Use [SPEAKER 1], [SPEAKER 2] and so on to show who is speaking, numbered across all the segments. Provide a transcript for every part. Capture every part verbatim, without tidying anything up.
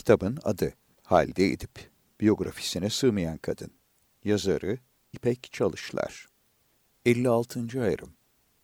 [SPEAKER 1] Kitabın adı Halide Edip, biyografisine sığmayan kadın. Yazarı İpek Çalışlar. elli altıncı ayrım.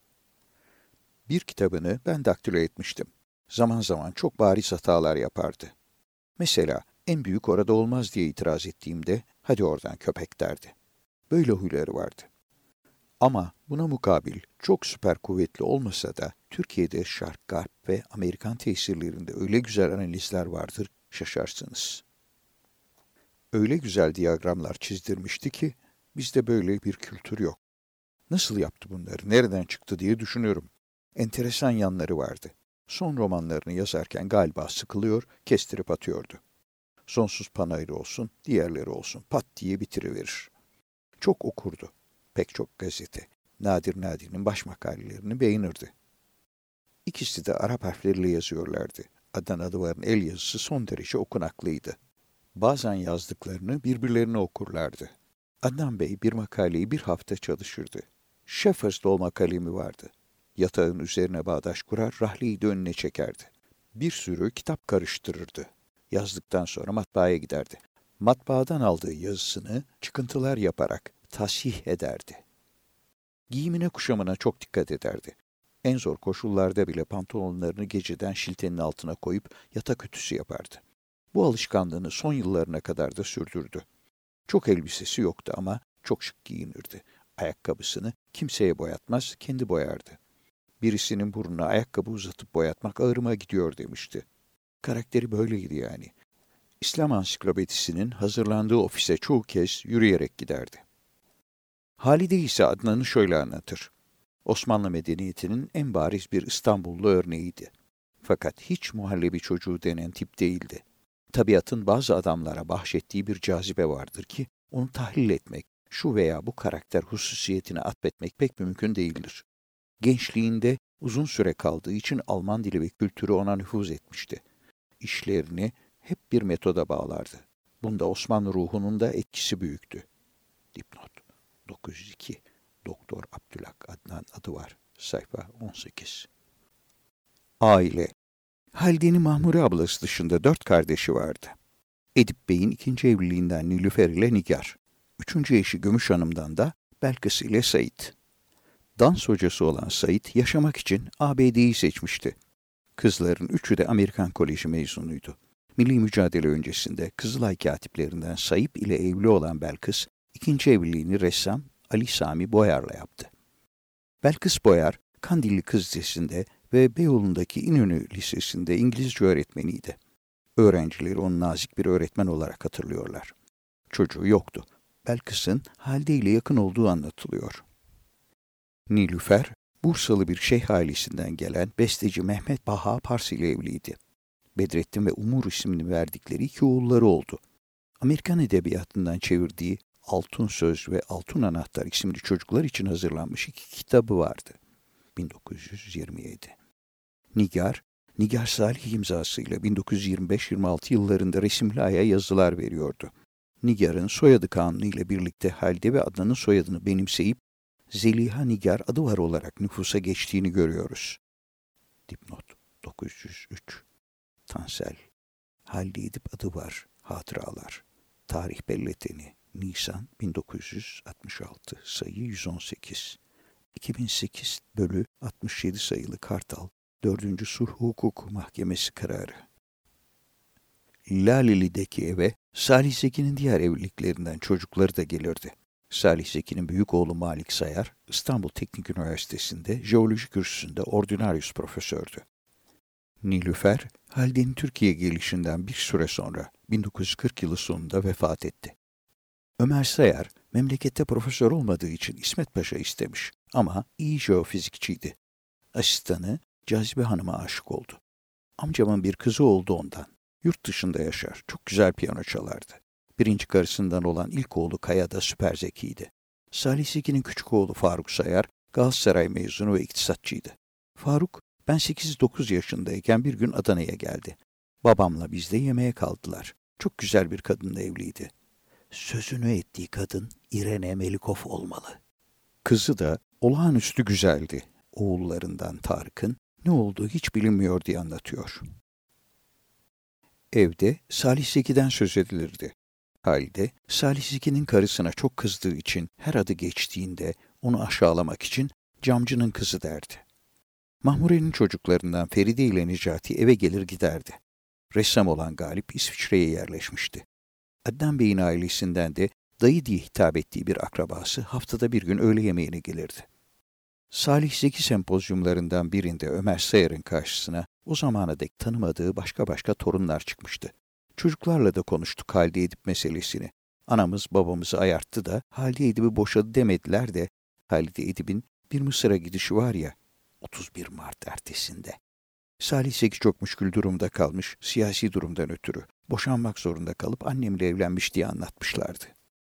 [SPEAKER 1] Bir kitabını ben daktilo etmiştim. Zaman zaman çok bariz hatalar yapardı. Mesela en büyük orada olmaz diye itiraz ettiğimde, hadi oradan köpek derdi. Böyle huyları vardı. Ama buna mukabil çok süper kuvvetli olmasa da Türkiye'de Şark, Garp ve Amerikan tesirlerinde öyle güzel analizler vardır, şaşarsınız. Öyle güzel diyagramlar çizdirmişti ki bizde böyle bir kültür yok. Nasıl yaptı bunları, nereden çıktı diye düşünüyorum. Enteresan yanları vardı. Son romanlarını yazarken galiba sıkılıyor, kestirip atıyordu. Sonsuz Panayır olsun, diğerleri olsun pat diye bitiriverir. Çok okurdu. Pek çok gazete, Nadir Nadir'in baş makalelerini beğenirdi. İkisi de Arap harfleriyle yazıyorlardı. Adnan Adıvar'ın el yazısı son derece okunaklıydı. Bazen yazdıklarını birbirlerine okurlardı. Adnan Bey bir makaleyi bir hafta çalışırdı. Şefers dolma kalemi vardı. Yatağın üzerine bağdaş kurar, rahleyi de önüne çekerdi. Bir sürü kitap karıştırırdı. Yazdıktan sonra matbaaya giderdi. Matbaadan aldığı yazısını çıkıntılar yaparak tasih ederdi. Giyimine kuşamına çok dikkat ederdi. En zor koşullarda bile pantolonlarını geceden şiltenin altına koyup yatak ütüsü yapardı. Bu alışkanlığını son yıllarına kadar da sürdürdü. Çok elbisesi yoktu ama çok şık giyinirdi. Ayakkabısını kimseye boyatmaz, kendi boyardı. Birisinin burnuna ayakkabı uzatıp boyatmak ağrıma gidiyor demişti. Karakteri böyleydi yani. İslam Ansiklopedisi'nin hazırlandığı ofise çoğu kez yürüyerek giderdi. Halide ise Adnan'ı şöyle anlatır. Osmanlı medeniyetinin en bariz bir İstanbullu örneğiydi. Fakat hiç muhallebi çocuğu denen tip değildi. Tabiatın bazı adamlara bahşettiği bir cazibe vardır ki, onu tahlil etmek, şu veya bu karakter hususiyetine atfetmek pek mümkün değildir. Gençliğinde uzun süre kaldığı için Alman dili ve kültürü ona nüfuz etmişti. İşlerini hep bir metoda bağlardı. Bunda Osmanlı ruhunun da etkisi büyüktü. Dipnot dokuz yüz iki Doktor Abdülhak Adnan Adıvar, sayfa on sekiz. Aile. Halide'nin Mahmure ablası dışında dört kardeşi vardı. Edip Bey'in ikinci evliliğinden Nilüfer ile Nigar. Üçüncü eşi Gümüş Hanım'dan da Belkıs ile Sait. Dans hocası olan Sait yaşamak için A B D'yi seçmişti. Kızların üçü de Amerikan Koleji mezunuydu. Milli mücadele öncesinde Kızılay katiplerinden Sayıp ile evli olan Belkıs, ikinci evliliğini ressam Ali Sami Boyar'la yaptı. Belkıs Boyar, Kandilli Kız Lisesi'nde ve Beyoğlu'ndaki İnönü Lisesi'nde İngilizce öğretmeniydi. Öğrencileri onu nazik bir öğretmen olarak hatırlıyorlar. Çocuğu yoktu. Belkıs'ın Halide ile yakın olduğu anlatılıyor. Nilüfer, Bursalı bir şeyh ailesinden gelen besteci Mehmet Baha Pars ile evliydi. Bedrettin ve Umur ismini verdikleri iki oğulları oldu. Amerikan edebiyatından çevirdiği Altın Söz ve Altın Anahtar isimli çocuklar için hazırlanmış iki kitabı vardı. bin dokuz yüz yirmi yedi. Nigar, Nigar Salih imzasıyla bin dokuz yüz yirmi beş yirmi altı yıllarında resimli aya yazılar veriyordu. Nigar'ın soyadı kanunu ile birlikte Halide ve Adnan'ın soyadını benimseyip Zeliha Nigar Adıvar olarak nüfusa geçtiğini görüyoruz. Dipnot dokuz yüz üç. Tansel. Halide Edip Adıvar. Hatıralar. Tarih Belleteni. Nisan bin dokuz yüz altmış altı. Sayı yüz on sekiz. iki bin sekiz bölü altmış yedi sayılı Kartal. dördüncü Sulh Hukuk Mahkemesi kararı. Laleli'deki eve Salih Zeki'nin diğer evliliklerinden çocukları da gelirdi. Salih Zeki'nin büyük oğlu Malik Sayar, İstanbul Teknik Üniversitesi'nde jeoloji kürsüsünde ordinarius profesördü. Nilüfer, Halide'nin Türkiye gelişinden bir süre sonra bin dokuz yüz kırk yılı sonunda vefat etti. Ömer Sayar, memlekette profesör olmadığı için İsmet Paşa istemiş ama iyi jeofizikçiydi. Asistanı Cazibe Hanım'a aşık oldu. Amcamın bir kızı oldu ondan. Yurt dışında yaşar, çok güzel piyano çalardı. Birinci karısından olan ilk oğlu Kaya da süper zekiydi. Salih Zeki'nin küçük oğlu Faruk Sayar, Galatasaray mezunu ve iktisatçıydı. Faruk, ben sekiz dokuz yaşındayken bir gün Adana'ya geldi. Babamla bizde yemeğe kaldılar. Çok güzel bir kadınla evliydi. Sözünü ettiği kadın İrene Melikov olmalı. Kızı da olağanüstü güzeldi. Oğullarından Tarık'ın ne olduğu hiç bilinmiyor diye anlatıyor. Evde Salih Zeki'den söz edilirdi. Halide, Salih Zeki'nin karısına çok kızdığı için her adı geçtiğinde onu aşağılamak için camcının kızı derdi. Mahmure'nin çocuklarından Feride ile Necati eve gelir giderdi. Ressam olan Galip İsviçre'ye yerleşmişti. Adnan Bey'in ailesinden de dayı diye hitap ettiği bir akrabası haftada bir gün öğle yemeğine gelirdi. Salih Zeki sempozyumlarından birinde Ömer Sayar'ın karşısına o zamana dek tanımadığı başka başka torunlar çıkmıştı. Çocuklarla da konuştuk Halide Edip meselesini. Anamız babamızı ayarttı da Halide Edip'i boşadı demediler de Halide Edip'in bir Mısır'a gidişi var ya, otuz bir Mart ertesinde. Salih Zeki çok müşkül durumda kalmış, siyasi durumdan ötürü. Boşanmak zorunda kalıp annemle evlenmiş diye anlatmışlardı.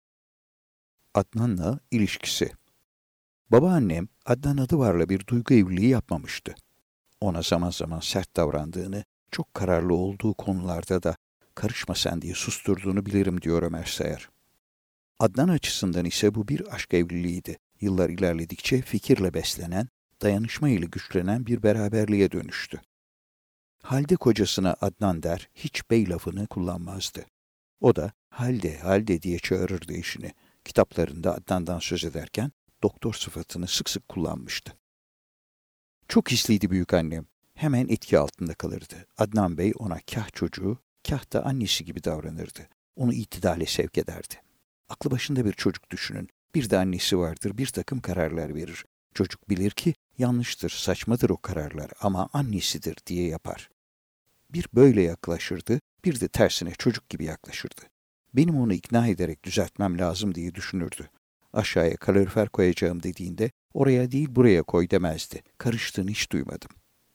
[SPEAKER 1] Adnan'la ilişkisi. Babaannem Adnan Adıvar'la bir duygu evliliği yapmamıştı. Ona zaman zaman sert davrandığını, çok kararlı olduğu konularda da karışma sen diye susturduğunu bilirim diyor Ömer Sayar. Adnan açısından ise bu bir aşk evliliğiydi. Yıllar ilerledikçe fikirle beslenen, dayanışma ile güçlenen bir beraberliğe dönüştü. Halide kocasına Adnan der, hiç bey lafını kullanmazdı. O da Halide, Halide diye çağırırdı eşini. Kitaplarında Adnan'dan söz ederken doktor sıfatını sık sık kullanmıştı. Çok hisliydi büyükannem. Hemen etki altında kalırdı. Adnan Bey ona kah çocuğu, kah da annesi gibi davranırdı. Onu itidale sevk ederdi. Aklı başında bir çocuk düşünün. Bir de annesi vardır, bir takım kararlar verir. Çocuk bilir ki yanlıştır, saçmadır o kararlar ama annesidir diye yapar. Bir böyle yaklaşırdı, bir de tersine çocuk gibi yaklaşırdı. Benim onu ikna ederek düzeltmem lazım diye düşünürdü. Aşağıya kalorifer koyacağım dediğinde oraya değil buraya koy demezdi. Karıştığını hiç duymadım.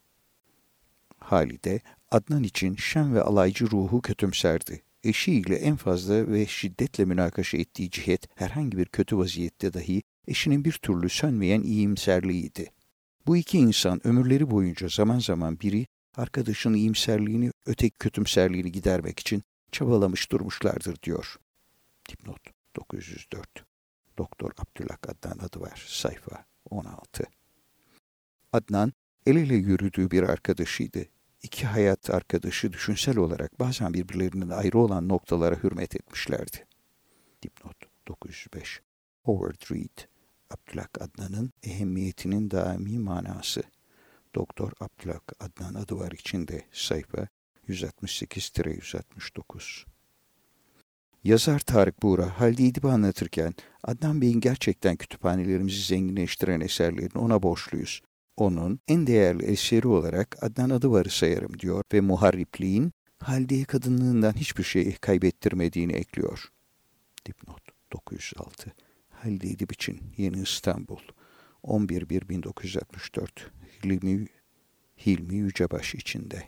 [SPEAKER 1] Halide, Adnan için şen ve alaycı ruhu kötümserdi. Eşiyle en fazla ve şiddetle münakaşa ettiği cihet herhangi bir kötü vaziyette dahi eşinin bir türlü sönmeyen iyimserliğiydi. Bu iki insan ömürleri boyunca zaman zaman biri arkadaşının iyimserliğini, öteki kötümserliğini gidermek için çabalamış durmuşlardır diyor. Dipnot dokuz yüz dört. Doktor Abdülhak Adnan Adıvar, sayfa on altı. Adnan, el ele yürüdüğü bir arkadaşıydı. İki hayat arkadaşı düşünsel olarak bazen birbirlerinden ayrı olan noktalara hürmet etmişlerdi. Dipnot dokuz yüz beş. Howard Reed, Abdülhak Adnan'ın ehemmiyetinin daimi manası. Doktor Abdülhak Adnan Adıvar için de sayfa yüz altmış sekiz yüz altmış dokuz. Yazar Tarık Buğra, Halide Edip'i anlatırken Adnan Bey'in gerçekten kütüphanelerimizi zenginleştiren eserlerini ona borçluyuz. Onun en değerli eseri olarak Adnan Adıvar'ı sayarım diyor ve muharripliğin Halide'ye kadınlığından hiçbir şey kaybettirmediğini ekliyor. Dipnot dokuz yüz altı. Halide Edip için Yeni İstanbul, on bir bir bin dokuz yüz altmış dört. Hilmi, Hilmi Yücebaş içinde.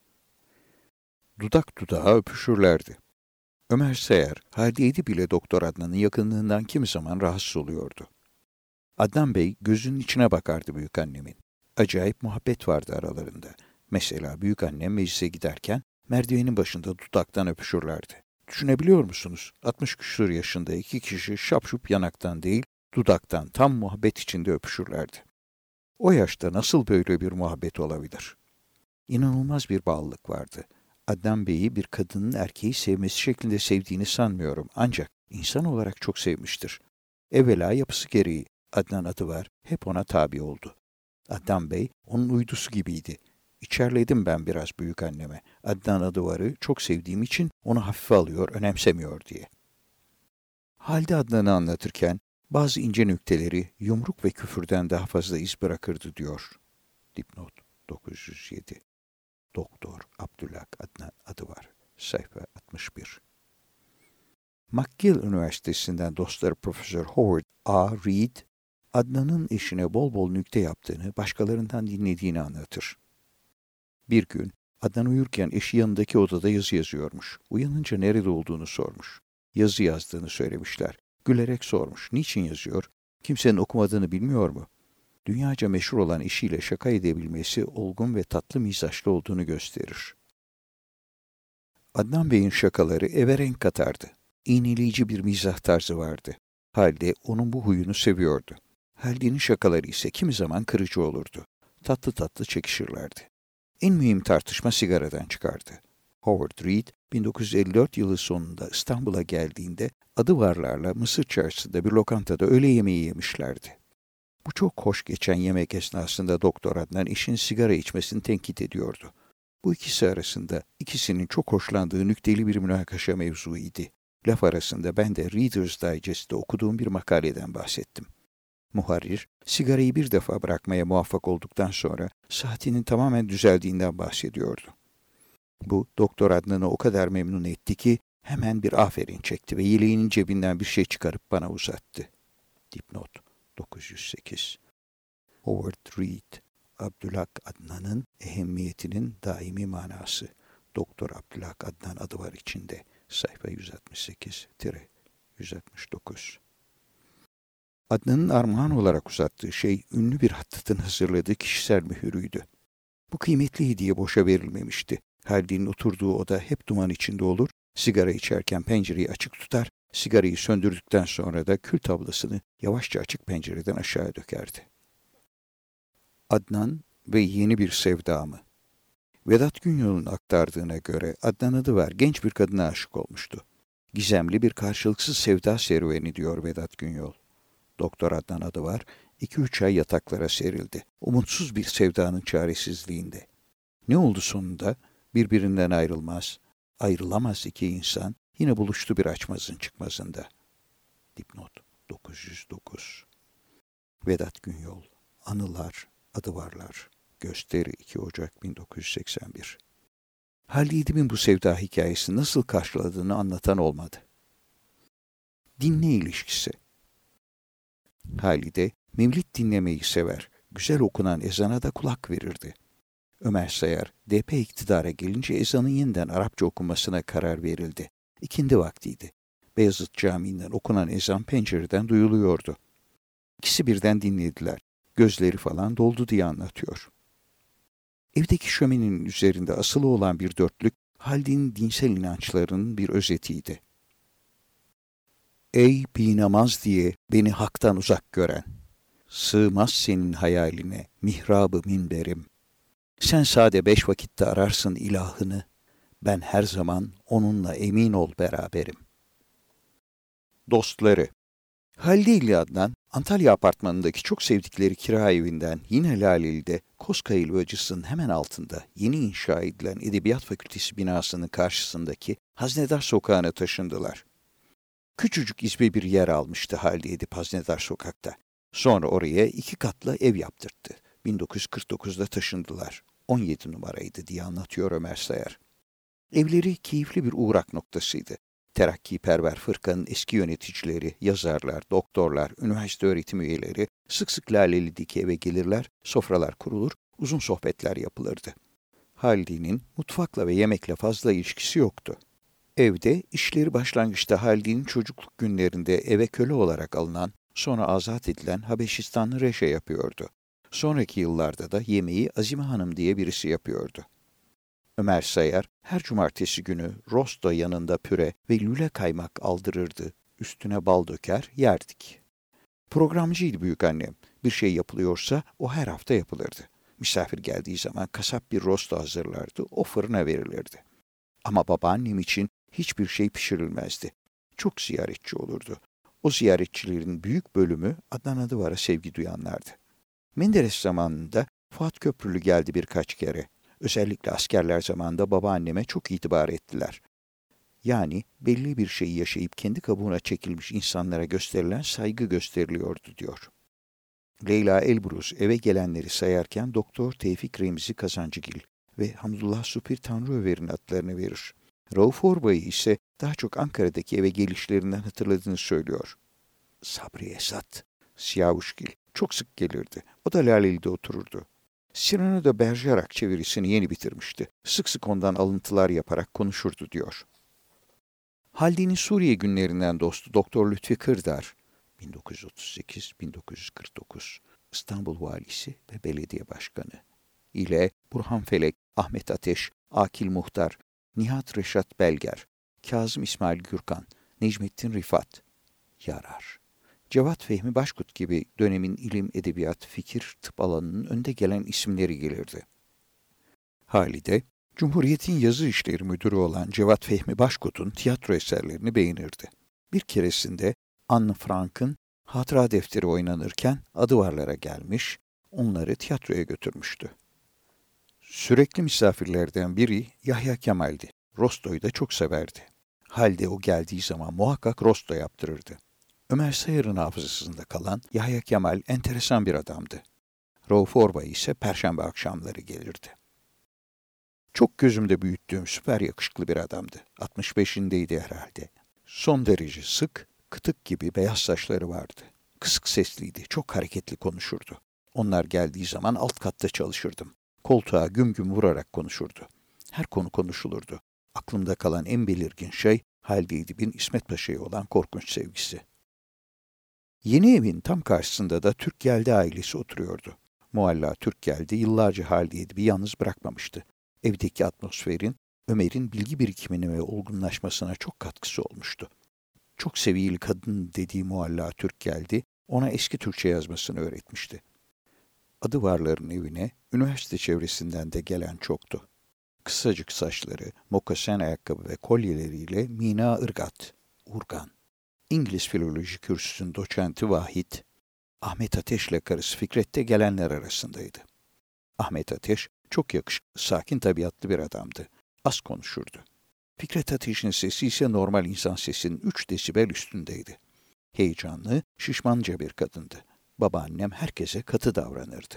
[SPEAKER 1] Dudak dudağa öpüşürlerdi. Ömer Sayar, Halide Edip ile Doktor Adnan'ın yakınlığından kimi zaman rahatsız oluyordu. Adnan Bey gözünün içine bakardı büyükannemin. Acayip muhabbet vardı aralarında. Mesela büyükannem meclise giderken merdivenin başında dudaktan öpüşürlerdi. Düşünebiliyor musunuz? altmış küsur yaşında iki kişi şapşup yanaktan değil, dudaktan tam muhabbet içinde öpüşürlerdi. O yaşta nasıl böyle bir muhabbet olabilir? İnanılmaz bir bağlılık vardı. Adnan Bey'i bir kadının erkeği sevmesi şeklinde sevdiğini sanmıyorum. Ancak insan olarak çok sevmiştir. Evvela yapısı gereği Adnan Adıvar hep ona tabi oldu. Adnan Bey onun uydusu gibiydi. İçerledim ben biraz büyükanneme. Adnan Adıvar'ı çok sevdiğim için onu hafife alıyor, önemsemiyor diye. Halide Adnan'ı anlatırken bazı ince nükteleri yumruk ve küfürden daha fazla iz bırakırdı diyor. Dipnot dokuz yüz yedi. Doktor Abdülhak Adnan Adıvar, sayfa altmış bir. McGill Üniversitesi'nden dostları Profesör Howard A. Reed, Adnan'ın eşine bol bol nükte yaptığını, başkalarından dinlediğini anlatır. Bir gün Adnan uyurken eşi yanındaki odada yazı yazıyormuş. Uyanınca nerede olduğunu sormuş. Yazı yazdığını söylemişler. Gülerek sormuş. Niçin yazıyor? Kimsenin okumadığını bilmiyor mu? Dünyaca meşhur olan eşiyle şaka edebilmesi olgun ve tatlı mizaçlı olduğunu gösterir. Adnan Bey'in şakaları eve renk katardı. İğneleyici bir mizah tarzı vardı. Halide onun bu huyunu seviyordu. Halide'nin şakaları ise kimi zaman kırıcı olurdu. Tatlı tatlı çekişirlerdi. En mühim tartışma sigaradan çıkardı. Howard Reed, bin dokuz yüz elli dört yılı sonunda İstanbul'a geldiğinde Adıvarlarla Mısır Çarşısı'nda bir lokantada öğle yemeği yemişlerdi. Bu çok hoş geçen yemek esnasında Doktor Adnan eşinin sigara içmesini tenkit ediyordu. Bu ikisi arasında ikisinin çok hoşlandığı nükteli bir münakaşa mevzuydu. Laf arasında ben de Reader's Digest'te okuduğum bir makaleden bahsettim. Muharrir, sigarayı bir defa bırakmaya muvaffak olduktan sonra saatinin tamamen düzeldiğinden bahsediyordu. Bu, Doktor Adnan'ı o kadar memnun etti ki hemen bir aferin çekti ve yeleğinin cebinden bir şey çıkarıp bana uzattı. Dipnot dokuz yüz sekiz. Howard Reed, Abdülhak Adnan'ın ehemmiyetinin daimi manası. Doktor Abdülhak Adnan adı var içinde. Sayfa yüz altmış sekiz yüz altmış dokuz. Adnan'ın armağan olarak uzattığı şey ünlü bir hattatın hazırladığı kişisel mühürüydü. Bu kıymetli hediye boşa verilmemişti. Haldin'in oturduğu oda hep duman içinde olur, sigara içerken pencereyi açık tutar, sigarayı söndürdükten sonra da kül tablasını yavaşça açık pencereden aşağı dökerdi. Adnan ve yeni bir sevda mı? Vedat Günyol'un aktardığına göre Adnan Adıvar genç bir kadına aşık olmuştu. Gizemli bir karşılıksız sevda serüveni diyor Vedat Günyol. Doktor Adnan Adıvar iki üç ay yataklara serildi. Umutsuz bir sevdanın çaresizliğinde. Ne oldu sonunda? Birbirinden ayrılmaz, ayrılamaz iki insan yine buluştu bir açmazın çıkmazında. Dipnot dokuz yüz dokuz. Vedat Günyol, Anılar, Adıvarlar, Gösteri iki Ocak bin dokuz yüz seksen bir. Halide Edip'in bu sevda hikayesi nasıl karşıladığını anlatan olmadı. Dinle ilişkisi. Halide, mevlid dinlemeyi sever, güzel okunan ezana da kulak verirdi. Ömer Sayar, D P iktidara gelince ezanın yeniden Arapça okunmasına karar verildi. İkindi vaktiydi. Beyazıt Camii'nden okunan ezan pencereden duyuluyordu. İkisi birden dinlediler. Gözleri falan doldu diye anlatıyor. Evdeki şöminenin üzerinde asılı olan bir dörtlük, Halid'in dinsel inançlarının bir özetiydi. Ey binamaz diye beni haktan uzak gören, sığmaz senin hayaline mihrabı minberim. Sen sade beş vakitte ararsın ilahını, ben her zaman onunla emin ol beraberim. Dostları. Halide ile Adnan, Antalya apartmanındaki çok sevdikleri kira evinden yine Laleli'de Koskayıl Bacısı'nın hemen altında yeni inşa edilen Edebiyat Fakültesi binasının karşısındaki Haznedar Sokağı'na taşındılar. Küçücük izbe bir yer almıştı Halide Edip Haznedar Sokak'ta. Sonra oraya iki katlı ev yaptırttı. bin dokuz yüz kırk dokuzda taşındılar. on yedi numaraydı diye anlatıyor Ömer Sayar. Evleri keyifli bir uğrak noktasıydı. Terakkiperver fırkanın eski yöneticileri, yazarlar, doktorlar, üniversite öğretim üyeleri sık sık Laleli'deki eve gelirler, sofralar kurulur, uzun sohbetler yapılırdı. Halide'nin mutfakla ve yemekle fazla ilişkisi yoktu. Evde işleri başlangıçta Halide'nin çocukluk günlerinde eve köle olarak alınan, sonra azat edilen Habeşistanlı Reşe yapıyordu. Sonraki yıllarda da yemeği Azime Hanım diye birisi yapıyordu. Ömer Sayar her cumartesi günü rosto yanında püre ve lüle kaymak aldırırdı. Üstüne bal döker, yerdik. Programcıydı büyükannem. Bir şey yapılıyorsa o her hafta yapılırdı. Misafir geldiği zaman kasap bir rosto hazırlardı, o fırına verilirdi. Ama babaannem için hiçbir şey pişirilmezdi. Çok ziyaretçi olurdu. O ziyaretçilerin büyük bölümü Adnan Adıvar'a sevgi duyanlardı. Menderes zamanında Fuat Köprülü geldi birkaç kere. Özellikle askerler zamanında babaanneme çok itibar ettiler. Yani belli bir şeyi yaşayıp kendi kabuğuna çekilmiş insanlara gösterilen saygı gösteriliyordu diyor. Leyla Elbruz eve gelenleri sayarken Doktor Tevfik Remzi Kazancıgil ve Hamdullah Supir Tanrıöver'in adlarını verir. Rauf Orbay'ı ise daha çok Ankara'daki eve gelişlerinden hatırladığını söylüyor. Sabri Esat, Siyavuşgil çok sık gelirdi. O da Laleli'de otururdu. Cyrano de Bergerac çevirisini yeni bitirmişti. Sık sık ondan alıntılar yaparak konuşurdu diyor. Halide'nin Suriye günlerinden dostu Doktor Lütfi Kırdar, bin dokuz yüz otuz sekiz bin dokuz yüz kırk dokuz, İstanbul Valisi ve Belediye Başkanı ile Burhan Felek, Ahmet Ateş, Akil Muhtar, Nihat Reşat Belger, Kazım İsmail Gürkan, Necmettin Rifat, Yarar. Cevat Fehmi Başkut gibi dönemin ilim, edebiyat, fikir, tıp alanının önde gelen isimleri gelirdi. Halide, Cumhuriyet'in yazı işleri müdürü olan Cevat Fehmi Başkut'un tiyatro eserlerini beğenirdi. Bir keresinde Anne Frank'ın hatıra defteri oynanırken Adıvarlar'a gelmiş, onları tiyatroya götürmüştü. Sürekli misafirlerden biri Yahya Kemal'di. Rosto'yu da çok severdi. Halde o geldiği zaman muhakkak rosto yaptırırdı. Ömer Sayar'ın hafızasında kalan Yahya Kemal enteresan bir adamdı. Rauf Orbay ise perşembe akşamları gelirdi. Çok gözümde büyüttüğüm süper yakışıklı bir adamdı. altmış beşindeydi herhalde. Son derece sık, kıtık gibi beyaz saçları vardı. Kısık sesliydi, çok hareketli konuşurdu. Onlar geldiği zaman alt katta çalışırdım. Koltuğa güm güm vurarak konuşurdu. Her konu konuşulurdu. Aklımda kalan en belirgin şey Halide Edip'in İsmet Paşa'ya olan korkunç sevgisi. Yeni evin tam karşısında da Türkgeldi ailesi oturuyordu. Mualla Türkgeldi yıllarca Halide Edip'i yalnız bırakmamıştı. Evdeki atmosferin Ömer'in bilgi birikimine ve olgunlaşmasına çok katkısı olmuştu. Çok seviyeli kadın dediği Mualla Türkgeldi ona eski Türkçe yazmasını öğretmişti. Adıvarların evine üniversite çevresinden de gelen çoktu. Kısacık saçları, mokasen ayakkabı ve kolyeleriyle Mina Irgat, Urgan, İngiliz filoloji kürsüsünün doçenti Vahit, Ahmet Ateş'le karısı Fikret de gelenler arasındaydı. Ahmet Ateş çok yakışıklı, sakin tabiatlı bir adamdı. Az konuşurdu. Fikret Ateş'in sesi ise normal insan sesinin üç desibel üstündeydi. Heyecanlı, şişmanca bir kadındı. Babaannem herkese katı davranırdı.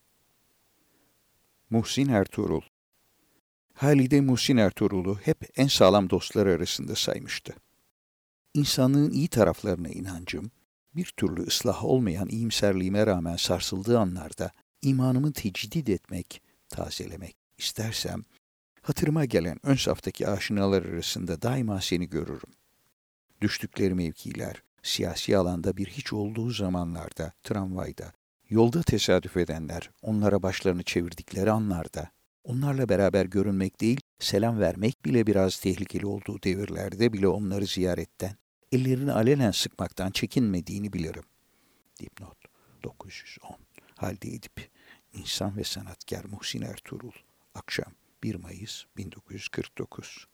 [SPEAKER 1] Muhsin Ertuğrul. Halide Muhsin Ertuğrul'u hep en sağlam dostları arasında saymıştı. İnsanlığın iyi taraflarına inancım, bir türlü ıslah olmayan iyimserliğime rağmen sarsıldığı anlarda imanımı tecdid etmek, tazelemek istersem, hatırıma gelen ön saftaki aşinalar arasında daima seni görürüm. Düştükleri mevkiler, siyasi alanda bir hiç olduğu zamanlarda, tramvayda, yolda tesadüf edenler, onlara başlarını çevirdikleri anlarda, onlarla beraber görünmek değil, selam vermek bile biraz tehlikeli olduğu devirlerde bile onları ziyaretten, ellerini alenen sıkmaktan çekinmediğini bilirim. Dipnot dokuz yüz on. Halide Edip, İnsan ve Sanatkar Muhsin Ertuğrul. Akşam bir Mayıs bin dokuz yüz kırk dokuz.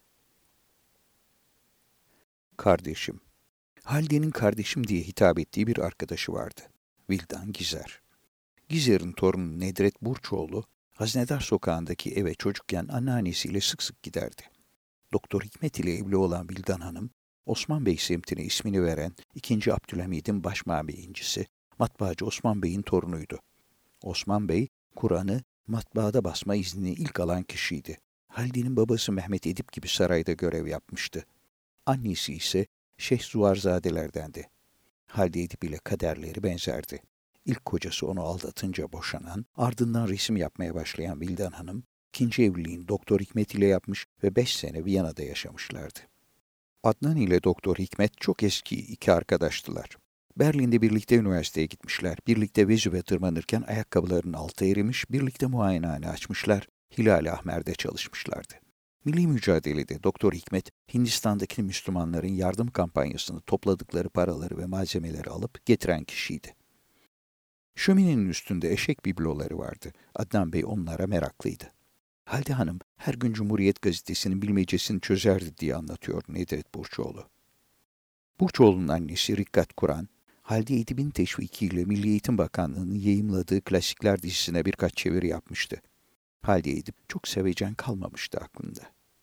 [SPEAKER 1] Kardeşim. Halide'nin kardeşim diye hitap ettiği bir arkadaşı vardı. Vildan Gizer. Gizer'in torunu Nedret Burçoğlu, Haznedar Sokağı'ndaki eve çocukken anneannesiyle sık sık giderdi. Doktor Hikmet ile evli olan Vildan Hanım, Osman Bey semtine ismini veren ikinci. Abdülhamid'in başmabeyincisi, matbaacı Osman Bey'in torunuydu. Osman Bey, Kur'an'ı matbaada basma iznini ilk alan kişiydi. Halide'nin babası Mehmet Edip gibi sarayda görev yapmıştı. Annesi ise Şeyh Zuvarzadelerdendi. Halide Edip ile kaderleri benzerdi. İlk kocası onu aldatınca boşanan, ardından resim yapmaya başlayan Vildan Hanım, ikinci evliliğini Doktor Hikmet ile yapmış ve beş sene Viyana'da yaşamışlardı. Adnan ile Doktor Hikmet çok eski iki arkadaştılar. Berlin'de birlikte üniversiteye gitmişler, birlikte Vezüve tırmanırken ayakkabılarının altı erimiş, birlikte muayenehane açmışlar, Hilal-i Ahmer'de çalışmışlardı. Milli mücadelede Doktor Hikmet, Hindistan'daki Müslümanların yardım kampanyasını topladıkları paraları ve malzemeleri alıp getiren kişiydi. Şöminenin üstünde eşek bibloları vardı. Adnan Bey onlara meraklıydı. Halide Hanım her gün Cumhuriyet Gazetesi'nin bilmecesini çözerdi diye anlatıyor Nedret Burçoğlu. Burçoğlu'nun annesi Rikkat Kur'an, Halide Edip'in teşvikiyle Milli Eğitim Bakanlığı'nın yayımladığı klasikler dizisine birkaç çeviri yapmıştı. Halide Edip çok sevecen kalmamıştı aklında.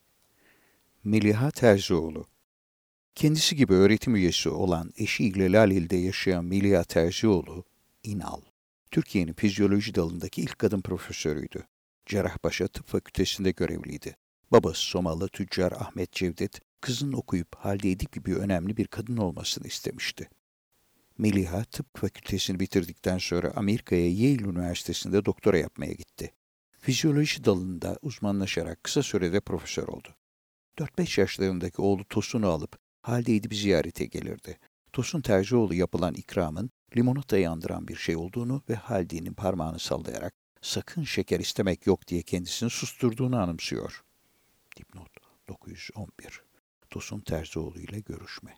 [SPEAKER 1] Meliha Terzioğlu. Kendisi gibi öğretim üyesi olan eşiyle Laleli'de yaşayan Meliha Terzioğlu, İnal, Türkiye'nin fizyoloji dalındaki ilk kadın profesörüydü. Cerrahpaşa Tıp Fakültesi'nde görevliydi. Babası Somalı tüccar Ahmet Cevdet, kızın okuyup Halide Edip gibi önemli bir kadın olmasını istemişti. Meliha Tıp Fakültesini bitirdikten sonra Amerika'ya Yale Üniversitesi'nde doktora yapmaya gitti. Fizyoloji dalında uzmanlaşarak kısa sürede profesör oldu. dört beş yaşlarındaki oğlu Tosun'u alıp Halide Edip'i ziyarete gelirdi. Tosun Terzioğlu yapılan ikramın limonatayı andıran bir şey olduğunu ve Halide'nin parmağını sallayarak sakın şeker istemek yok diye kendisini susturduğunu anımsıyor. Dipnot dokuz yüz on bir. Tosun Terzioğlu ile görüşme.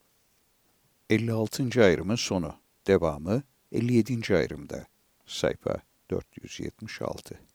[SPEAKER 1] elli altıncı ayrımın sonu. Devamı elli yedinci ayrımda. Sayfa dört yüz yetmiş altı.